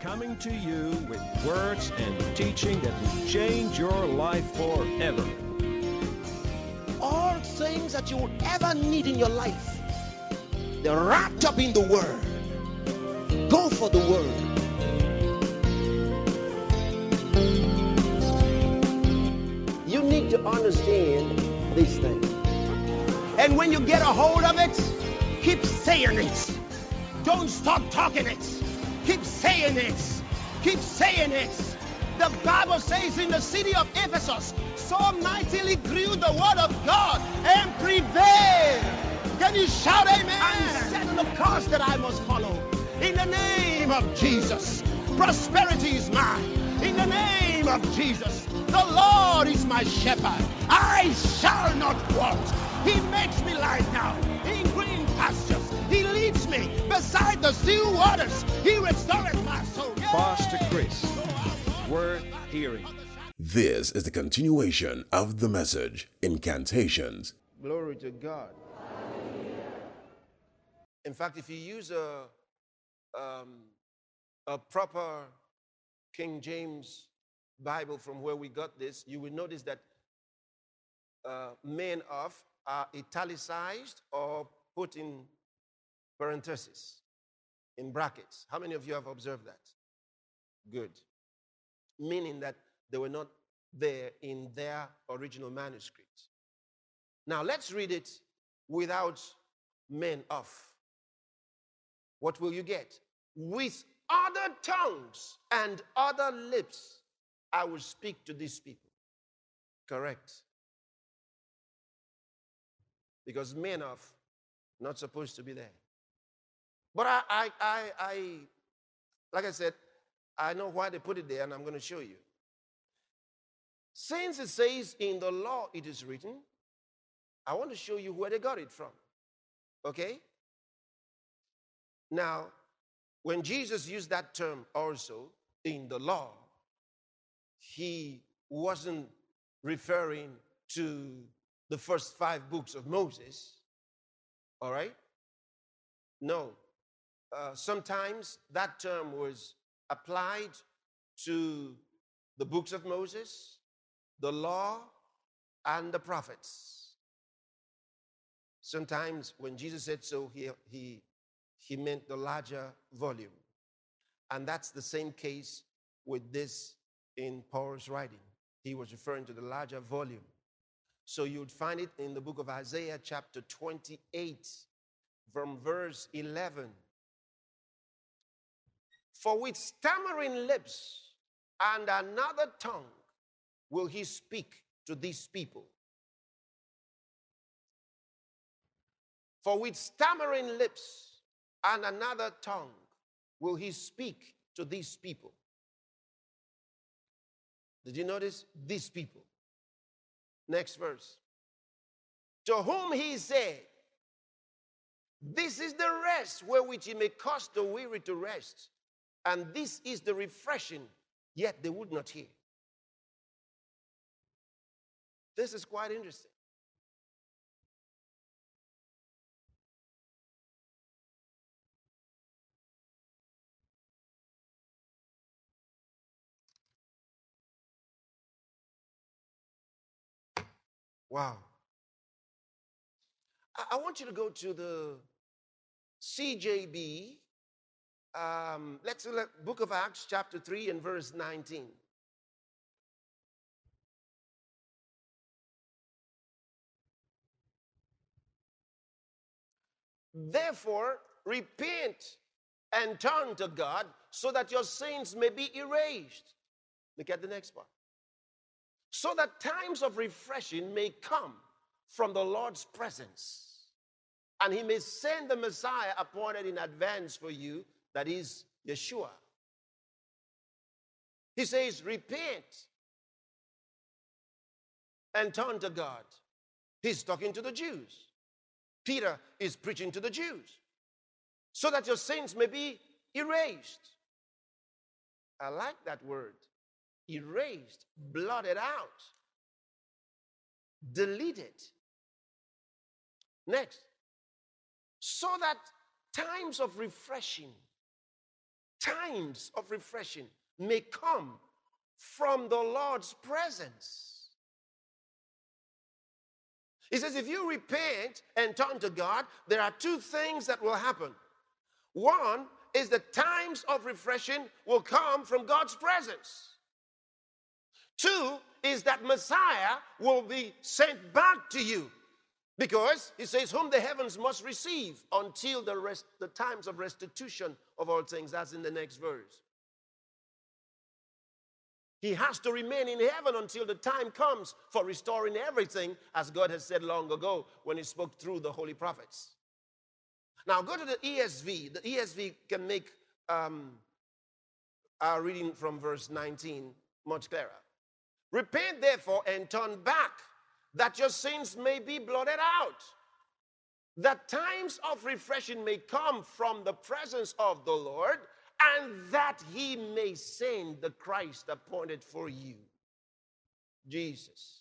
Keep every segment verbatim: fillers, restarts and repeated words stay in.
coming to you with words and teaching that will change your life forever. All things that you would ever need in your life, they're wrapped up in the Word. Go for the Word. You need to understand these things. And when you get a hold of it, keep saying it. Don't stop talking it. Keep saying it. Keep saying it. The Bible says in the city of Ephesus, so mightily grew the word of God and prevailed. Can you shout amen? I'm setting the course that I must follow. In the name of Jesus, prosperity is mine. In the name of Jesus, the Lord is my shepherd. I shall not want. He makes me lie down in green pastures. He leads me beside the still waters. He restores my soul. Yeah. Pastor Chris, word hearing. This is the continuation of the message, Incantations. Glory to God. In fact, if you use a, um, a proper King James Bible from where we got this, you will notice that uh, men of are italicized or put in parentheses, in brackets. How many of you have observed that? Good. Meaning that they were not there in their original manuscript. Now let's read it without men of. What will you get? With other tongues and other lips, I will speak to these people. Correct. Because men of not supposed to be there. But I, I, I, I, like I said, I know why they put it there, and I'm going to show you. Since it says in the law it is written, I want to show you where they got it from. Okay? Now, when Jesus used that term also in the law, he wasn't referring to the first five books of Moses. All right? No. Uh, sometimes that term was applied to the books of Moses, the law, and the prophets. Sometimes when Jesus said so, he, he, he meant the larger volume. And that's the same case with this in Paul's writing. He was referring to the larger volume. So you would find it in the book of Isaiah chapter twenty-eight from verse eleven. For with stammering lips and another tongue will he speak to these people. For with stammering lips and another tongue will he speak to these people. Did you notice? These people. Next verse. To whom he said, this is the rest wherewith ye may cause the weary to rest, and this is the refreshing, yet they would not hear. This is quite interesting. Wow. I, I want you to go to the C J B. Um, let's look at Book of Acts, chapter three, and verse nineteen. Therefore, repent and turn to God so that your sins may be erased. Look at the next part. So that times of refreshing may come from the Lord's presence, and he may send the Messiah appointed in advance for you, that is Yeshua. He says, repent and turn to God. He's talking to the Jews. Peter is preaching to the Jews. So that your sins may be erased. I like that word. Erased, blotted out, deleted. Next. So that times of refreshing, times of refreshing may come from the Lord's presence. He says, if you repent and turn to God, there are two things that will happen. One is the times of refreshing will come from God's presence. Two is that Messiah will be sent back to you. Because he says, whom the heavens must receive until the rest, the times of restitution of all things. That's in the next verse. He has to remain in heaven until the time comes for restoring everything, as God has said long ago when he spoke through the holy prophets. Now go to the E S V. The E S V can make um, our reading from verse nineteen much clearer. Repent therefore and turn back, that your sins may be blotted out, that times of refreshing may come from the presence of the Lord, and that he may send the Christ appointed for you, Jesus.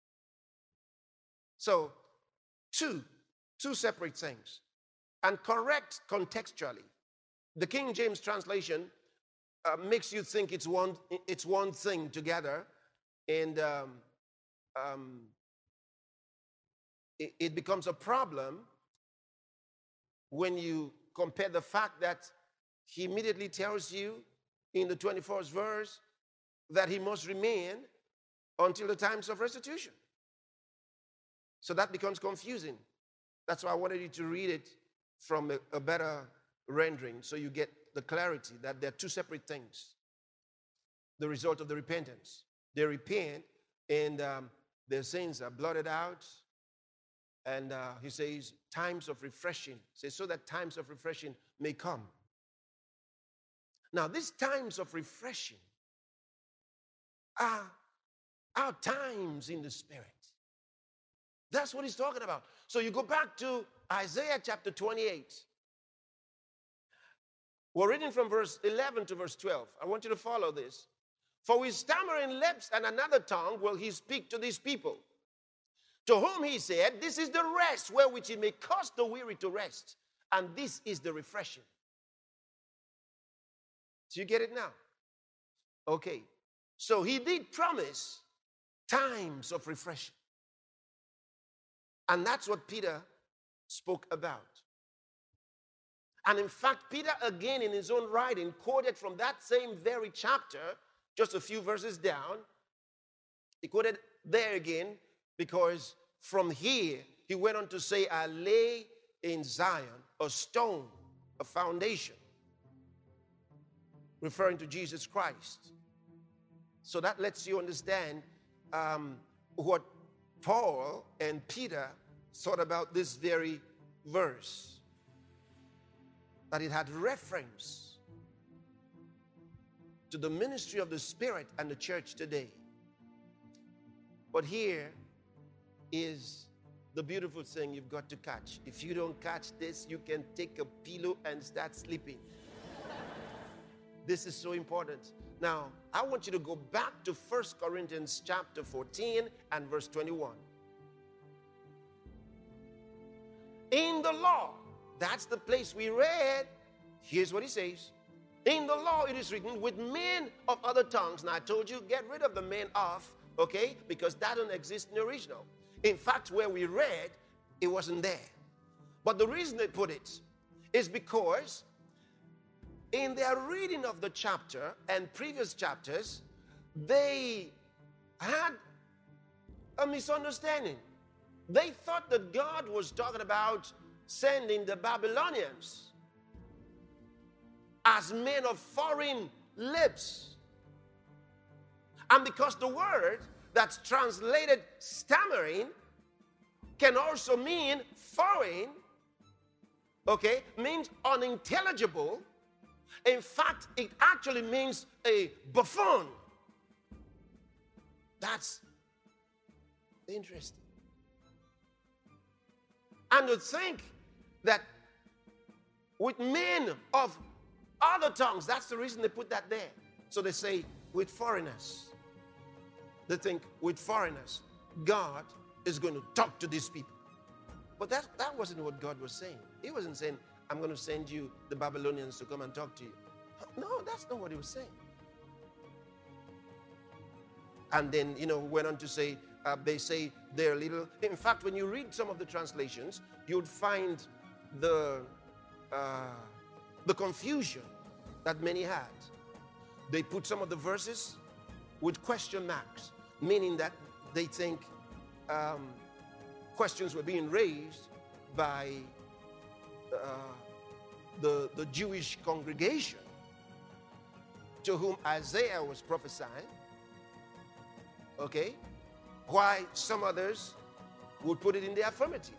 So, two, two separate things, and correct contextually. The King James translation uh, makes you think it's one, it's one thing together, and um, um, it, it becomes a problem when you compare the fact that he immediately tells you in the twenty-first verse that he must remain until the times of restitution. So that becomes confusing. That's why I wanted you to read it from a, a better rendering so you get the clarity that they're two separate things. The result of the repentance. They repent and um, their sins are blotted out. And uh, he says, times of refreshing. He says, so that times of refreshing may come. Now, these times of refreshing are our times in the Spirit. That's what he's talking about. So you go back to Isaiah chapter twenty-eight. We're reading from verse eleven to verse twelve. I want you to follow this. For with stammering lips and another tongue will he speak to these people, to whom he said, this is the rest wherewith he may cause the weary to rest, and this is the refreshing. Do you get it now? Okay. So he did promise times of refreshing. And that's what Peter spoke about. And in fact, Peter again in his own writing quoted from that same very chapter, just a few verses down. He quoted there again because from here he went on to say, I lay in Zion a stone, a foundation, referring to Jesus Christ. So that lets you understand um, what Paul and Peter thought about this very verse. That it had reference to the ministry of the Spirit and the church today. But here is the beautiful thing you've got to catch. If you don't catch this, you can take a pillow and start sleeping. This is so important. Now, I want you to go back to First Corinthians chapter fourteen and verse twenty-one. In the law, that's the place we read. Here's what he says. In the law it is written, with men of other tongues. Now I told you, get rid of the men of, okay? Because that don't exist in the original. In fact, where we read, it wasn't there. But the reason they put it is because in their reading of the chapter and previous chapters, they had a misunderstanding. They thought that God was talking about sending the Babylonians as men of foreign lips. And because the word that's translated stammering can also mean foreign, okay, means unintelligible. In fact, it actually means a buffoon. That's interesting. And to think that with men of other tongues, that's the reason they put that there. So they say, with foreigners. They think, with foreigners, God is going to talk to these people. But that, that wasn't what God was saying. He wasn't saying, I'm going to send you the Babylonians to come and talk to you. No, that's not what he was saying. And then, you know, went on to say, uh, they say they're little. In fact, when you read some of the translations, you'd find the, uh, the confusion that many had. They put some of the verses with question marks, meaning that they think um, questions were being raised by uh, the, the Jewish congregation to whom Isaiah was prophesying, okay? Why some others would put it in the affirmative.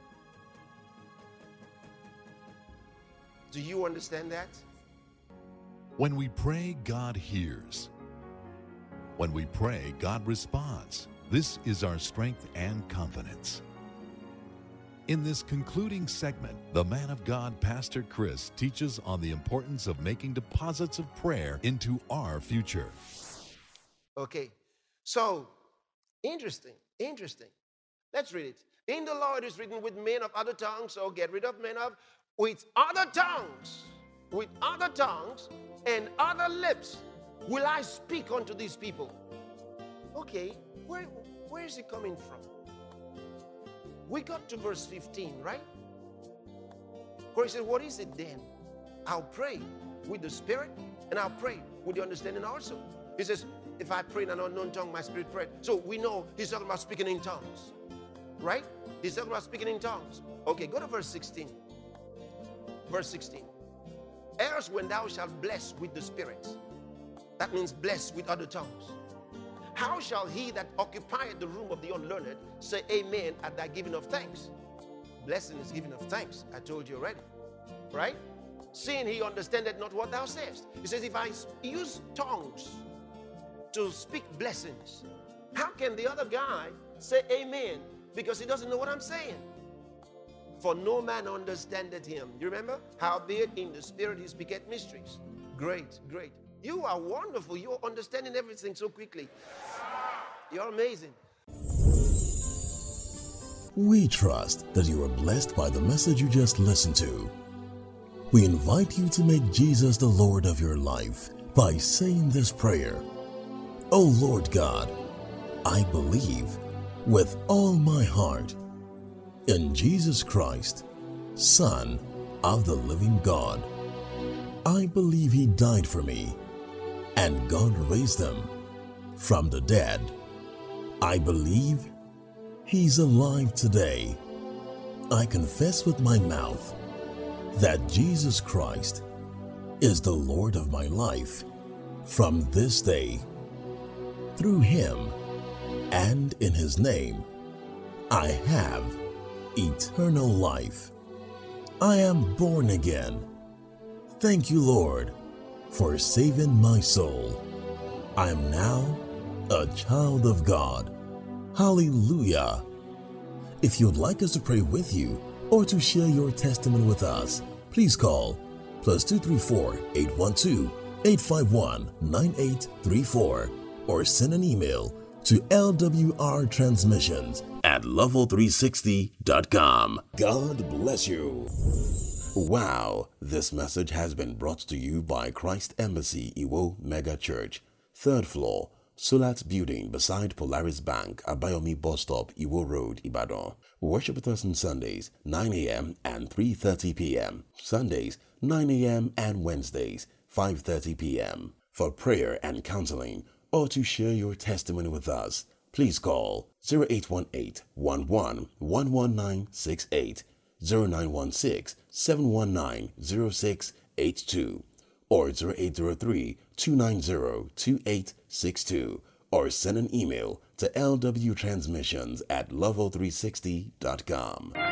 Do you understand that? When we pray, God hears. When we pray, God responds. This is our strength and confidence. In this concluding segment, the man of God, Pastor Chris, teaches on the importance of making deposits of prayer into our future. Okay, so interesting, interesting. Let's read it. In the law it is written, with men of other tongues, so get rid of men of, with other tongues, with other tongues and other lips will I speak unto these people. Okay, where, where is it coming from? We got to verse fifteen, right? Where he said, what is it then? I'll pray with the spirit and I'll pray with the understanding also. He says, if I pray in an unknown tongue, my spirit prayed. So we know he's talking about speaking in tongues, right? He's talking about speaking in tongues. Okay, go to verse sixteen. Verse sixteen. Else when thou shalt bless with the spirit, that means bless with other tongues, how shall he that occupieth the room of the unlearned say amen at thy giving of thanks? Blessing is giving of thanks. I told you already, right? Seeing he understandeth not what thou sayest. He says, if I use tongues to speak blessings, how can the other guy say amen? Because he doesn't know what I'm saying. For no man understandeth him. You remember? Howbeit in the spirit he speaketh mysteries. Great, great. You are wonderful. You're understanding everything so quickly. You're amazing. We trust that you are blessed by the message you just listened to. We invite you to make Jesus the Lord of your life by saying this prayer. Oh Lord God, I believe with all my heart in Jesus Christ, Son of the living God. I believe he died for me and God raised him from the dead. I believe he's alive today. I confess with my mouth that Jesus Christ is the Lord of my life from this day. Through him and in his name, I have eternal life. I am born again. Thank you, Lord, for saving my soul. I am now a child of God. Hallelujah. If you'd like us to pray with you or to share your testimony with us, please call plus two three four, eight one two, eight five one, nine eight three four or send an email to L W R transmissions at level three sixty dot com. God bless you. Wow, this message has been brought to you by Christ Embassy Iwo Mega Church, third floor, Solat Building beside Polaris Bank, Abayomi Bus Stop, Iwo Road, Ibadan. Worship with us on Sundays, nine a.m. and three thirty p.m. Sundays, nine a.m. and Wednesdays, five thirty p.m. For prayer and counseling or to share your testimony with us, please call zero eight one eight, one one, one one nine six eight, zero nine one six, seven one nine, zero six eight two or zero eight zero three, two nine zero, two eight six two or send an email to L W transmissions at level three sixty dot com.